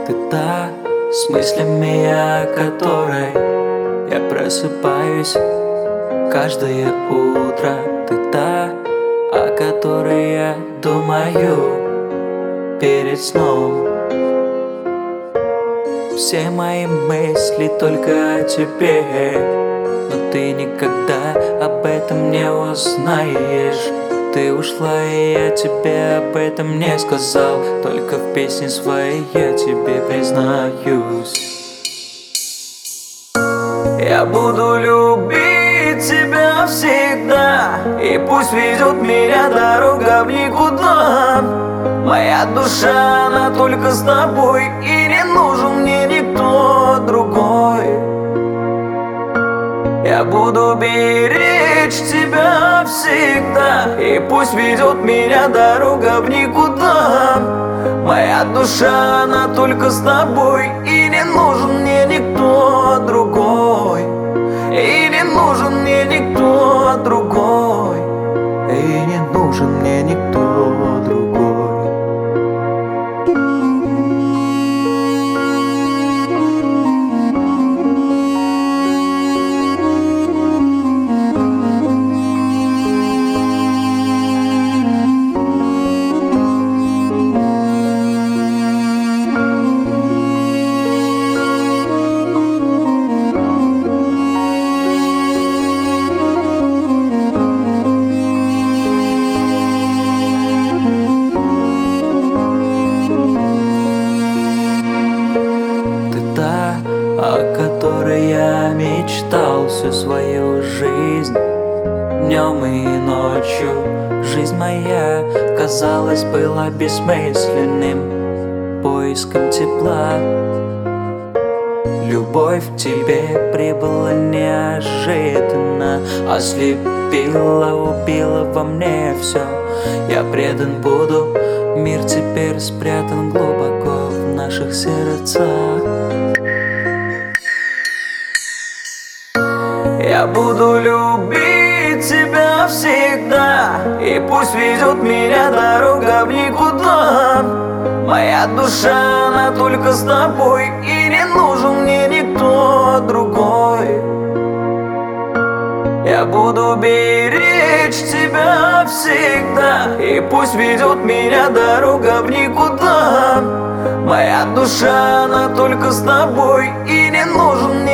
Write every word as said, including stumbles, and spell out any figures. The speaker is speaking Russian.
Ты та, с мыслями о которой я просыпаюсь каждое утро. Ты та, о которой я думаю перед сном. Все мои мысли только о тебе, но ты никогда об этом не узнаешь. Ты ушла, и я тебе об этом не сказал. Только в песне своей я тебе признаюсь. Я буду любить тебя всегда, и пусть ведет меня дорога в никуда. Моя душа, она только с тобой, и не нужен мне никто другой. Я буду беречь тебя всегда, и пусть ведет меня дорога в никуда. Моя душа, она только с тобой, и не нужен мне никто другой. И не нужен мне никто другой. И не нужен мне никто другой. О которой я мечтал всю свою жизнь. Днем и ночью жизнь моя, казалось, была бессмысленным поиском тепла. Любовь к тебе прибыла неожиданно, ослепила, убила во мне все. Я предан буду, мир теперь спрятан глубоко в наших сердцах. Я буду любить тебя всегда, и пусть ведет меня дорога в никуда. Моя душа, она только с тобой, и не нужен мне никто другой. Я буду беречь тебя всегда, и пусть ведет меня дорога в никуда. Моя душа, она только с тобой, и не нужен